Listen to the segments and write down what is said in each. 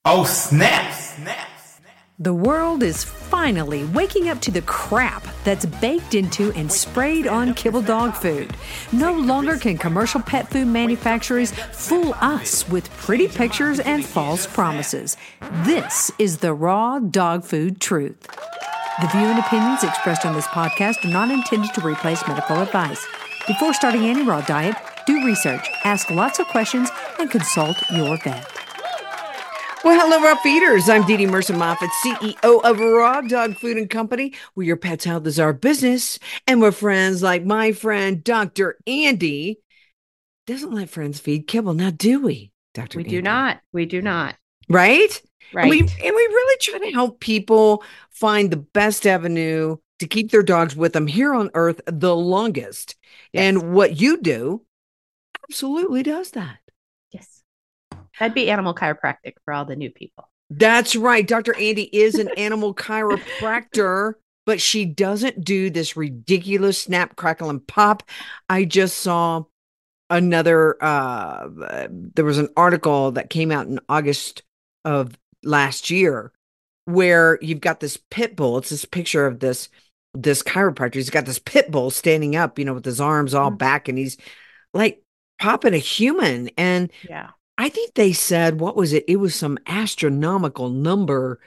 Oh, snap! The world is finally waking up to the crap that's baked into and sprayed on kibble dog food. No longer can commercial pet food manufacturers fool us with pretty pictures and false promises. This is the raw dog food truth. The view and opinions expressed on this podcast are not intended to replace medical advice. Before starting any raw diet, do research, ask lots of questions, and consult your vet. Well, hello, Raw Feeders. I'm Dee Dee Mercer-Moffat, CEO of Raw Dog Food and Company, where your pet's health is our business. And we're friends like my friend, Dr. Andy. Doesn't let friends feed kibble, now do we, Dr. Andy? We do not. We do not. Right? Right. And we really try to help people find the best avenue to keep their dogs with them here on Earth the longest. Yes. And what you do absolutely does that. Yes. That'd be animal chiropractic for all the new people. That's right. Dr. Andy is an animal chiropractor, but she doesn't do this ridiculous snap, crackle, and pop. I just saw another, there was an article that came out in August of last year where you've got this pit bull. It's this picture of this chiropractor. He's got this pit bull standing up, with his arms all back, and he's like popping a human. And yeah. I think they said, what was it? It was some astronomical number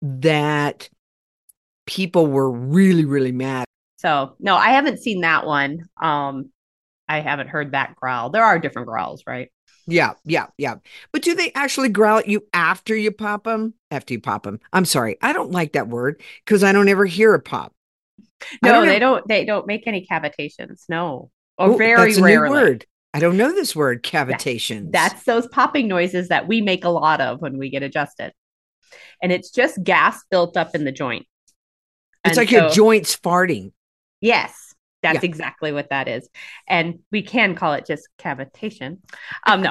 that people were really, really mad. So, no, I haven't seen that one. I haven't heard that growl. There are different growls, right? Yeah. But do they actually growl at you after you pop them? After you pop them. I'm sorry. I don't like that word because I don't ever hear a pop. No, they don't make any cavitations. No. Or very that's a rarely. new word. I don't know this word, cavitations. That's those popping noises that we make a lot of when we get adjusted. And it's just gas built up in the joint. It's like your joints farting. Yes, that's exactly what that is. And we can call it just cavitation. No.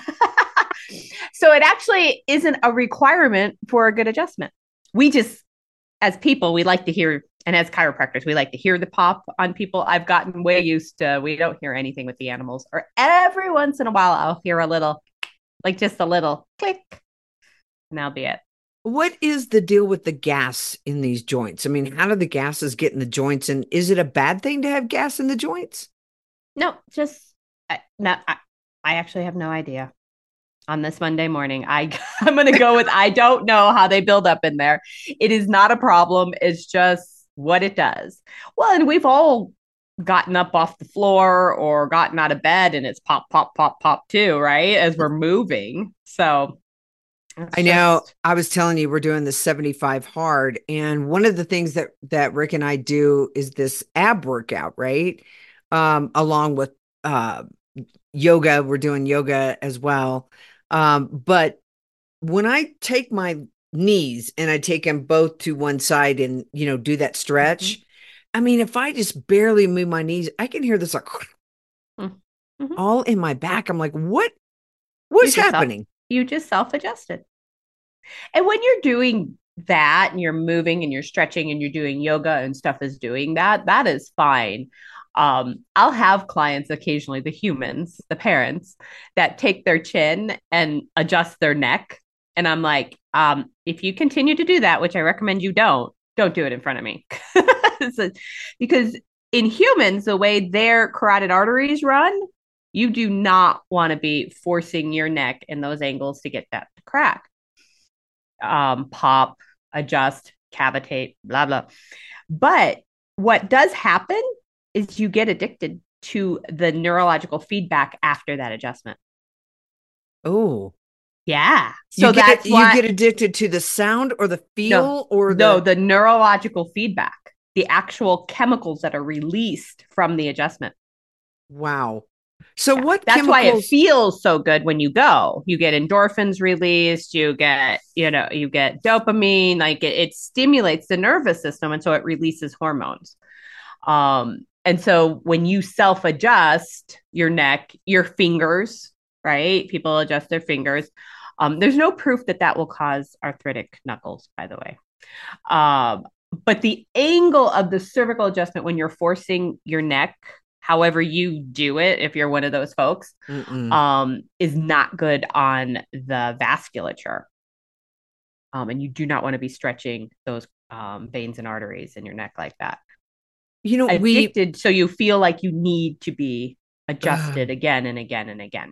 So it actually isn't a requirement for a good adjustment. We just, as people, we like to hear, and as chiropractors, we like to hear the pop on people. I've gotten way used to, we don't hear anything with the animals, or every once in a while, I'll hear a little, like just a little click, and that'll be it. What is the deal with the gas in these joints? I mean, how do the gases get in the joints? And is it a bad thing to have gas in the joints? No, I actually have no idea. On this Monday morning, I'm going to go with, I don't know how they build up in there. It is not a problem. It's just what it does. Well, and we've all gotten up off the floor or gotten out of bed and it's pop, pop, pop, pop too, right? As we're moving. So I know. I was telling you, we're doing the 75 hard. And one of the things that Rick and I do is this ab workout, right? Along with yoga. We're doing yoga as well. But when I take my knees and I take them both to one side and, do that stretch, I mean, if I just barely move my knees, I can hear this like all in my back. I'm like, what's happening? You just self-adjusted. And when you're doing that and you're moving and you're stretching and you're doing yoga and stuff is doing that, that is fine. I'll have clients occasionally, the humans, the parents, that take their chin and adjust their neck. And I'm like, if you continue to do that, which I recommend you don't do it in front of me. Because in humans, the way their carotid arteries run, you do not want to be forcing your neck in those angles to get that to crack. Pop, adjust, cavitate, blah, blah. But what does happen is you get addicted to the neurological feedback after that adjustment. Oh, yeah. So you get addicted to the sound or the feel the neurological feedback, the actual chemicals that are released from the adjustment. Wow. So that's why it feels so good when you go. You get endorphins released, you get dopamine, like it stimulates the nervous system, and so it releases hormones. And so when you self-adjust your neck, your fingers, right? People adjust their fingers. There's no proof that will cause arthritic knuckles, by the way. But the angle of the cervical adjustment when you're forcing your neck, however you do it, if you're one of those folks, is not good on the vasculature. And you do not want to be stretching those veins and arteries in your neck like that. We Addicted, so you feel like you need to be adjusted again and again and again.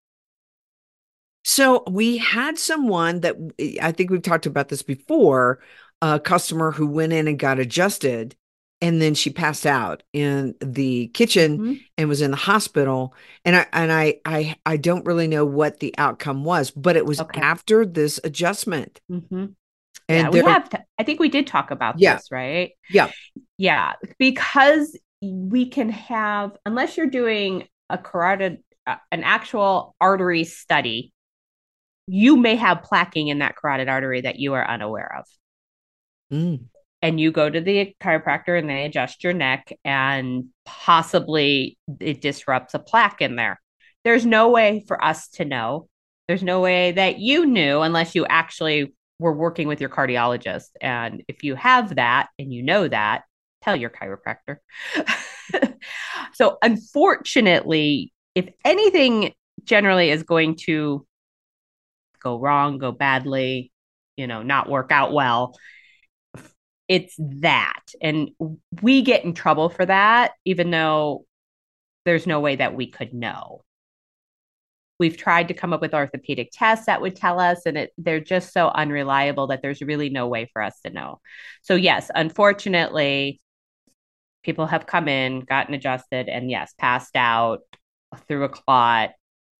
So we had someone that I think we've talked about this before, a customer who went in and got adjusted, and then she passed out in the kitchen and was in the hospital. And I don't really know what the outcome was, but it was after this adjustment. And we have I think we did talk about this, right? Yeah, because we can have, unless you're doing a carotid, an actual artery study, you may have plaquing in that carotid artery that you are unaware of. And you go to the chiropractor and they adjust your neck, and possibly it disrupts a plaque in there. There's no way for us to know. There's no way that you knew unless you actually were working with your cardiologist. And if you have that and you know that, tell your chiropractor. So unfortunately, if anything generally is going to go wrong, go badly, not work out well, it's that. And we get in trouble for that, even though there's no way that we could know. We've tried to come up with orthopedic tests that would tell us, and they're just so unreliable that there's really no way for us to know. So yes, unfortunately, people have come in, gotten adjusted, and yes, passed out through a clot,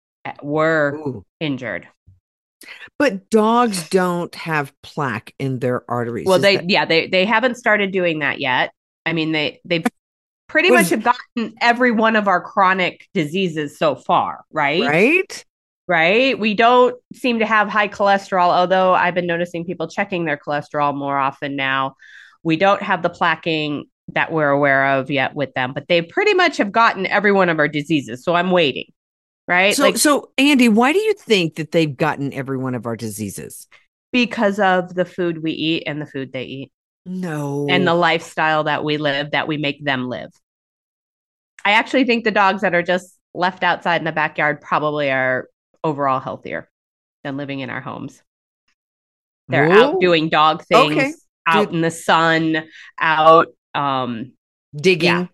were injured. But dogs don't have plaque in their arteries. Well, they haven't started doing that yet. I mean, they pretty much have gotten every one of our chronic diseases so far, right? Right. We don't seem to have high cholesterol, although I've been noticing people checking their cholesterol more often now. We don't have the plaquing that we're aware of yet with them, but they pretty much have gotten every one of our diseases. So I'm waiting. Right. So Andy, why do you think that they've gotten every one of our diseases? Because of the food we eat and the food they eat. No. And the lifestyle that we live, that we make them live. I actually think the dogs that are just left outside in the backyard probably are overall healthier than living in our homes. They're out doing dog things, out in the sun, out digging,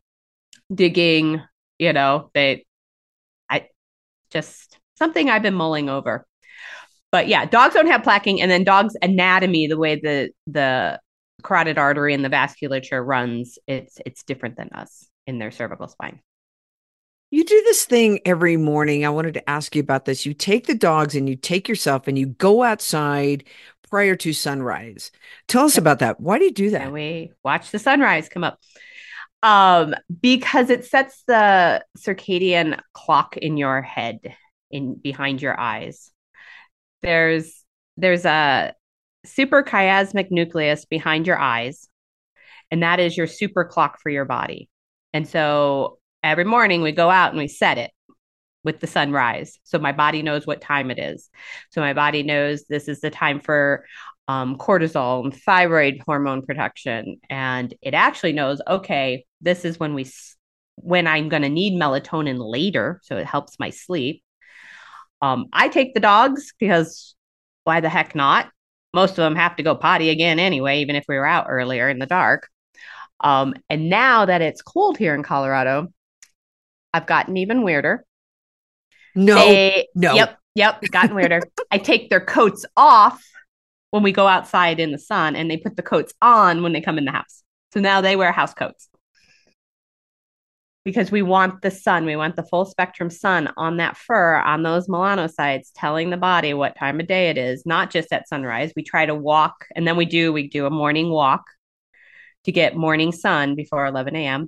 just something I've been mulling over. But yeah, dogs don't have plaquing, and then dogs' anatomy, the way the carotid artery and the vasculature runs, it's different than us in their cervical spine. You do this thing every morning. I wanted to ask you about this. You take the dogs and you take yourself and you go outside prior to sunrise. Tell us about that. Why do you do that? And we watch the sunrise come up. Because it sets the circadian clock in your head, behind your eyes. There's a suprachiasmatic nucleus behind your eyes, and that is your super clock for your body. And so every morning we go out and we set it with the sunrise. So my body knows what time it is. So my body knows this is the time for cortisol and thyroid hormone production. And it actually knows, okay, this is when I'm going to need melatonin later. So it helps my sleep. I take the dogs because why the heck not? Most of them have to go potty again anyway, even if we were out earlier in the dark. And now that it's cold here in Colorado, I've gotten even weirder. No. Yep, gotten weirder. I take their coats off when we go outside in the sun, and they put the coats on when they come in the house. So now they wear house coats. Because we want the sun, we want the full spectrum sun on that fur, on those melanocytes, telling the body what time of day it is, not just at sunrise. We try to walk, and then we do a morning walk to get morning sun before 11 a.m.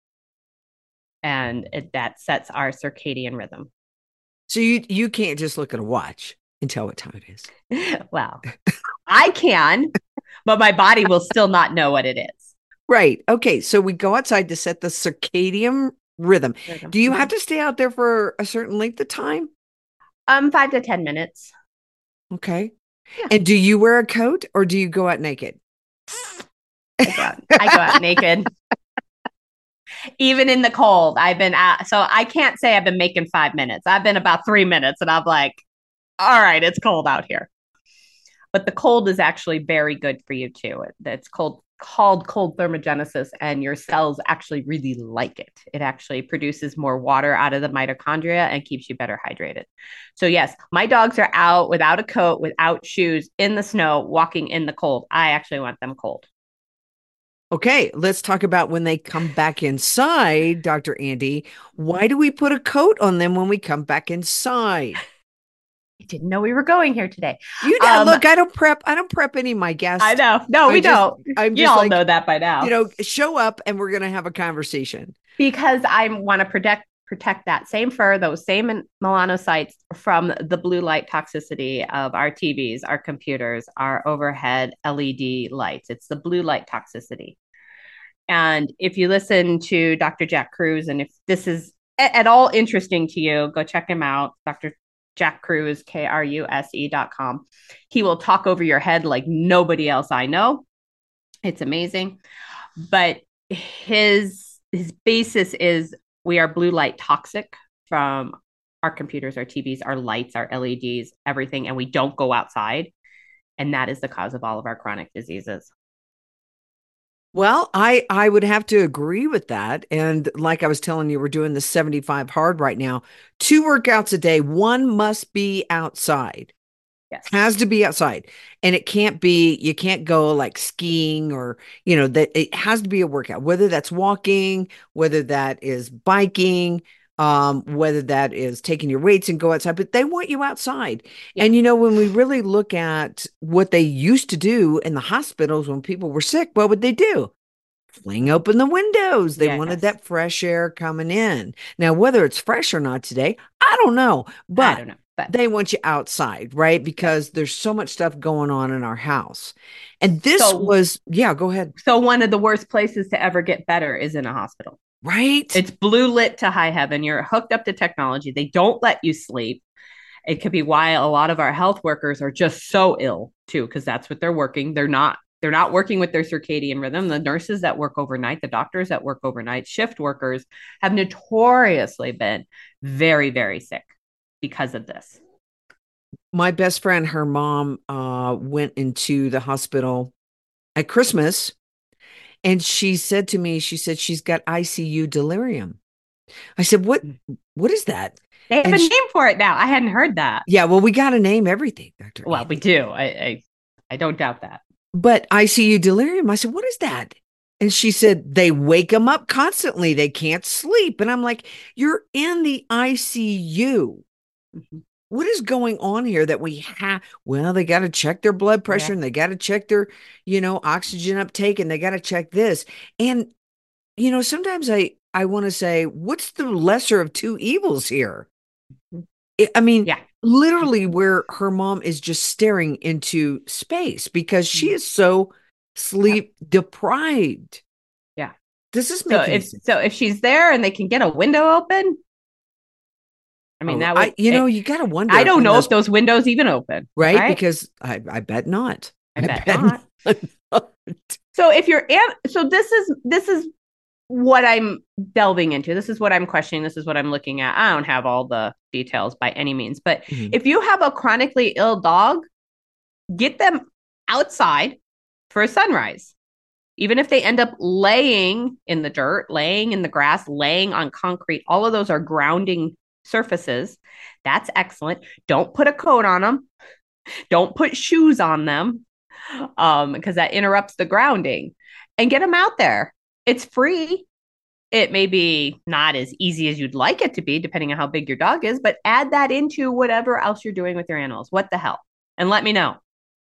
And that sets our circadian rhythm. So you can't just look at a watch and tell what time it is. Well, I can, but my body will still not know what it is. Right. Okay. So we go outside to set the circadian rhythm. Do you have to stay out there for a certain length of time? 5 to 10 minutes. Okay. Yeah. And do you wear a coat or do you go out naked? I go out naked. Even in the cold, I've been out. So I can't say I've been making 5 minutes. I've been about 3 minutes and I'm like, all right, it's cold out here. But the cold is actually very good for you too. It's called cold thermogenesis, and your cells actually really like it. It actually produces more water out of the mitochondria and keeps you better hydrated. So yes, my dogs are out without a coat, without shoes, in the snow, walking in the cold. I actually want them cold. Okay, let's talk about when they come back inside, Dr. Andi. Why do we put a coat on them when we come back inside? I didn't know we were going here today. You know, look, I don't prep any of my guests. I know. No, we don't. You all know that by now. You know, show up and we're going to have a conversation. Because I want to protect that same fur, those same melanocytes from the blue light toxicity of our TVs, our computers, our overhead LED lights. It's the blue light toxicity. And if you listen to Dr. Jack Kruse, and if this is at all interesting to you, go check him out, Dr. Jack Kruse, KRUSE.com. He will talk over your head like nobody else I know. It's amazing. But his basis is we are blue light toxic from our computers, our TVs, our lights, our LEDs, everything, and we don't go outside. And that is the cause of all of our chronic diseases. Well, I would have to agree with that. And like I was telling you, we're doing the 75 hard right now. 2 workouts a day. One must be outside. Yes. Has to be outside. And it can't be, you can't go like skiing or, you know, that it has to be a workout, whether that's walking, whether that is biking, whether that is taking your weights and go outside, but they want you outside. Yeah. And, you know, when we really look at what they used to do in the hospitals when people were sick, what would they do? Fling open the windows. They wanted that fresh air coming in. Now, whether it's fresh or not today, I don't know, but they want you outside, right? Because there's so much stuff going on in our house. And this go ahead. So one of the worst places to ever get better is in a hospital. Right. It's blue lit to high heaven. You're hooked up to technology. They don't let you sleep. It could be why a lot of our health workers are just so ill too, because that's what they're working. They're not working with their circadian rhythm. The nurses that work overnight, the doctors that work overnight, shift workers have notoriously been very, very sick because of this. My best friend, her mom went into the hospital at Christmas. And she said to me, she said she's got ICU delirium. I said, what is that? They have a name for it now. I hadn't heard that. Yeah, well, we got to name everything, Dr. Well, we do. I don't doubt that. But ICU delirium, I said, what is that? And she said, they wake them up constantly. They can't sleep. And I'm like, you're in the ICU. Mm-hmm. What is going on here that we have? Well, they got to check their blood pressure and they got to check their, you know, oxygen uptake and they got to check this. And, you know, sometimes I want to say, what's the lesser of two evils here? I mean, literally where her mom is just staring into space because she is so sleep deprived. Yeah. Does this make sense? So if she's there and they can get a window open, I mean, that would, you got to wonder. I don't know if those windows even open. Right? Because I bet not. I bet not. So if you're, so this is what I'm delving into. This is what I'm questioning. This is what I'm looking at. I don't have all the details by any means, but if you have a chronically ill dog, get them outside for a sunrise. Even if they end up laying in the dirt, laying in the grass, laying on concrete, all of those are grounding surfaces. That's excellent. Don't put a coat on them. Don't put shoes on them because that interrupts the grounding. And get them out there. It's free. It may be not as easy as you'd like it to be, depending on how big your dog is, but add that into whatever else you're doing with your animals. What the hell? And let me know.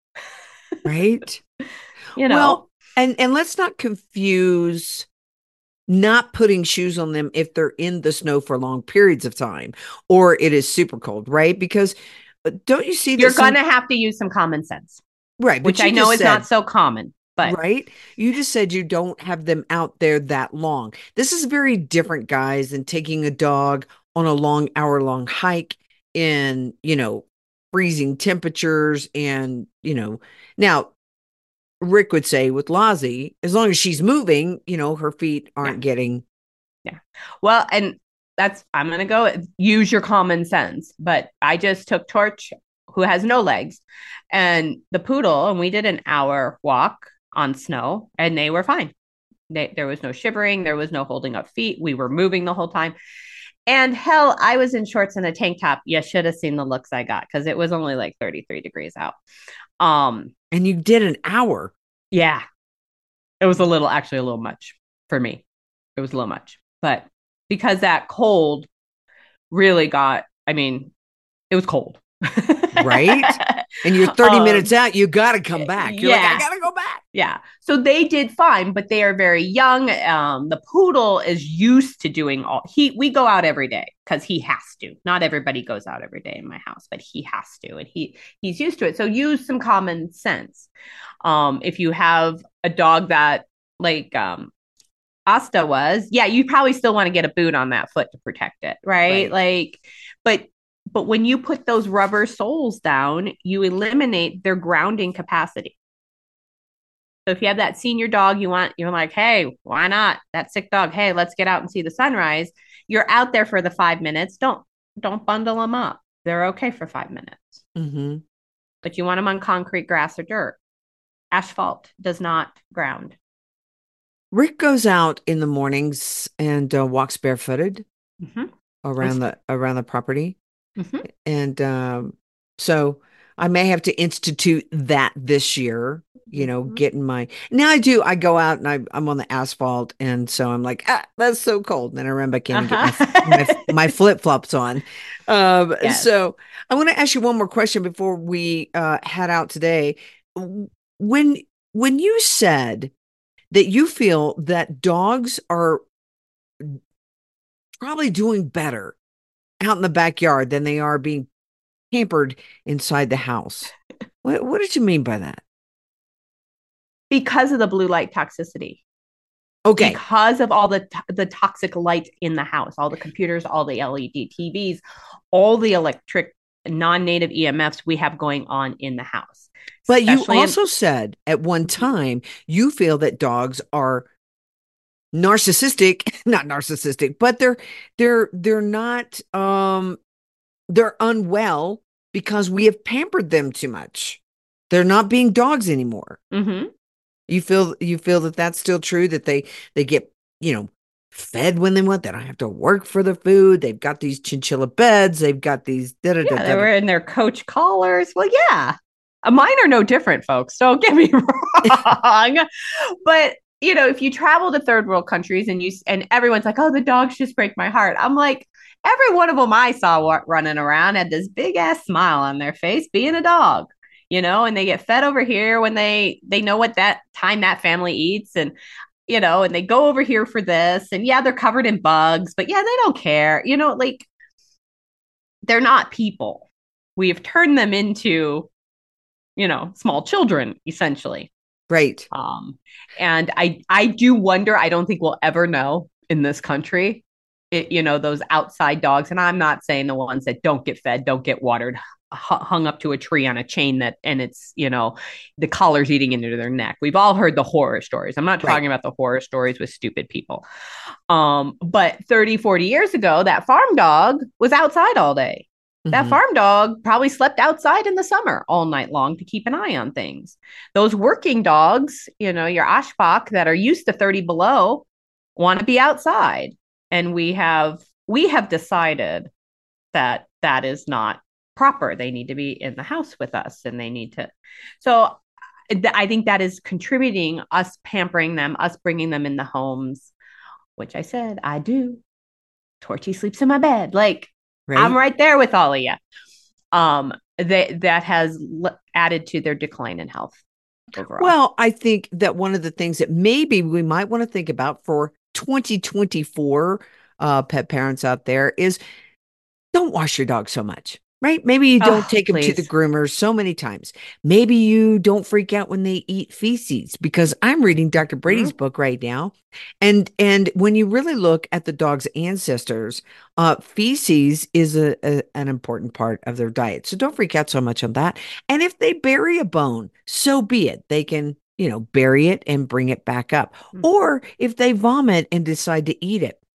Right? You know. Well, and let's not confuse not putting shoes on them if they're in the snow for long periods of time or it is super cold, right? Because don't you see that you're going to have to use some common sense, right? Which I know is not so common, but right. You just said you don't have them out there that long. This is very different, guys, than taking a dog on a long hour-long hike in, you know, freezing temperatures and, you know, now Rick would say with Lozzie, as long as she's moving, you know, her feet aren't getting. Yeah. Well, and I'm going to go use your common sense, but I just took Torch, who has no legs, and the poodle, and we did an hour walk on snow, and they were fine. There was no shivering, there was no holding up feet. We were moving the whole time. And hell, I was in shorts and a tank top. You should have seen the looks I got because it was only like 33 degrees out. And you did an hour. Yeah. It was actually a little much for me. It was a little much. But because that cold really it was cold. Right? And you're 30 minutes out, you got to come back. You're like, I got to go back. Yeah. So they did fine, but they are very young. The poodle is used to doing we go out every day because he has to. Not everybody goes out every day in my house, but he has to. And he's used to it. So use some common sense. If you have a dog that like Asta was, you probably still want to get a boot on that foot to protect it, right? Like, but when you put those rubber soles down, you eliminate their grounding capacity. So if you have that senior dog, you're like, hey, why not? That sick dog, hey, let's get out and see the sunrise. You're out there for the 5 minutes. Don't bundle them up. They're okay for 5 minutes. Mm-hmm. But you want them on concrete, grass, or dirt. Asphalt does not ground. Rick goes out in the mornings and walks barefooted around the property. Mm-hmm. And so I may have to institute that this year, getting I go out and I'm on the asphalt. And so I'm like, that's so cold. And then I remember I can't get my flip-flops on. Yes. So I want to ask you one more question before we head out today. When you said that you feel that dogs are probably doing better out in the backyard than they are being pampered inside the house. What did you mean by that? Because of the blue light toxicity. Okay. Because of all the toxic light in the house, all the computers, all the LED TVs, all the electric non-native EMFs we have going on in the house. But you also said at one time you feel that dogs are not narcissistic, but they're not they're unwell because we have pampered them too much. They're not being dogs anymore. Mm-hmm. You feel that that's still true, that they get, fed when they want. They don't have to work for the food. They've got these chinchilla beds. They've got these. They were in their coach collars. Well, yeah. Mine are no different, folks. Don't get me wrong. But if you travel to third world countries and everyone's like, oh, the dogs just break my heart. I'm like, every one of them I saw running around had this big ass smile on their face being a dog, and they get fed over here when they know what that time that family eats. And, and they go over here for this, and they're covered in bugs, but they don't care, like they're not people. We've turned them into, small children, essentially. Right. And I do wonder, I don't think we'll ever know in this country, those outside dogs. And I'm not saying the ones that don't get fed, don't get watered, hung up to a tree on a chain and it's, the collar's eating into their neck. We've all heard the horror stories. I'm not talking about the horror stories with stupid people. But 30, 40 years ago, that farm dog was outside all day. That farm dog probably slept outside in the summer all night long to keep an eye on things. Those working dogs, your Ashbach that are used to 30 below want to be outside. And we have decided that is not proper. They need to be in the house with us and they need to. So I think that is contributing, us pampering them, us bringing them in the homes, which I said, I do. Torchy sleeps in my bed. Like, right. I'm right there with all of you. That has added to their decline in health overall. Well, I think that one of the things that maybe we might want to think about for 2024 pet parents out there is don't wash your dog so much. Right? Maybe you don't take them to the groomer so many times. Maybe you don't freak out when they eat feces, because I'm reading Dr. Brady's book right now. And when you really look at the dog's ancestors, feces is an important part of their diet. So don't freak out so much on that. And if they bury a bone, so be it. They can, bury it and bring it back up. Or if they vomit and decide to eat it,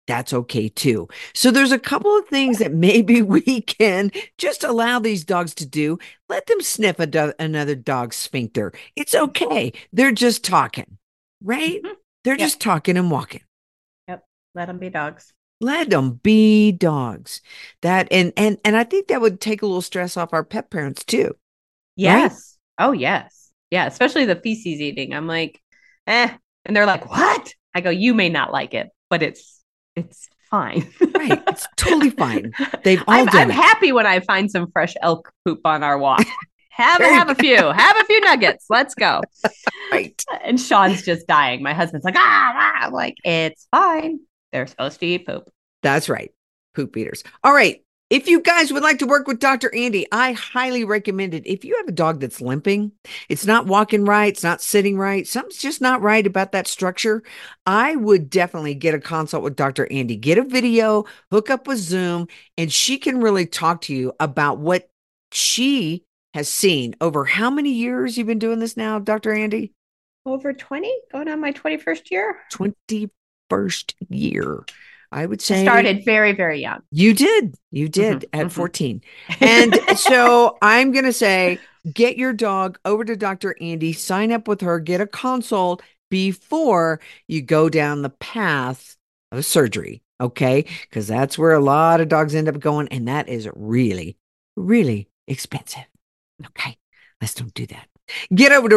that's okay too. So there's a couple of things that maybe we can just allow these dogs to do. Let them sniff another dog's sphincter. It's okay. They're just talking, right? Mhm. They're just talking and walking. Yep. Let them be dogs. Let them be dogs. That and I think that would take a little stress off our pet parents too. Yes. Right? Oh, yes. Yeah. Especially the feces eating. I'm like, and they're like, what? I go, you may not like it, but it's fine. Right. It's totally fine. They've all done I'm it. happy when I find some fresh elk poop on our walk. Have a few nuggets. Let's go. Right. And Sean's just dying. My husband's like, I'm like, it's fine. They're supposed to eat poop. That's right. Poop eaters. All right. If you guys would like to work with Dr. Andi, I highly recommend it. If you have a dog that's limping, it's not walking right, it's not sitting right, something's just not right about that structure, I would definitely get a consult with Dr. Andi. Get a video, hook up with Zoom, and she can really talk to you about what she has seen over how many years you've been doing this now, Dr. Andi? Over 20, going on my 21st year. 21st year. I would say I started very, very young. You did at 14. And so I'm going to say, get your dog over to Dr. Andi, sign up with her, get a consult before you go down the path of surgery. Okay. Because that's where a lot of dogs end up going. And that is really, really expensive. Okay. Let's don't do that. Get over to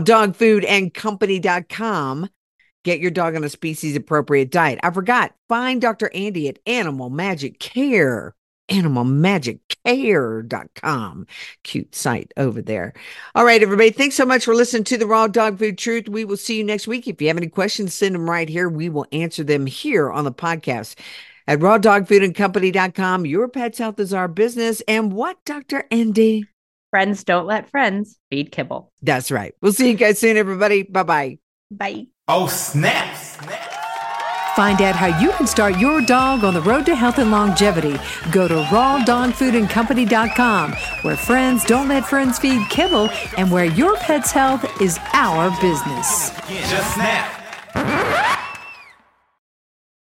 rawdogfoodandcompany.com. Get your dog on a species-appropriate diet. I forgot. Find Dr. Andi at Animal Magic Care, animalmagiccare.com. Cute site over there. All right, everybody. Thanks so much for listening to the Raw Dog Food Truth. We will see you next week. If you have any questions, send them right here. We will answer them here on the podcast. At rawdogfoodandcompany.com, your pet's health is our business. And what, Dr. Andi? Friends don't let friends feed kibble. That's right. We'll see you guys soon, everybody. Bye-bye. Bye. Oh, snaps. Find out how you can start your dog on the road to health and longevity. Go to rawdogfoodandcompany.com, where friends don't let friends feed kibble and where your pet's health is our business. Just snap.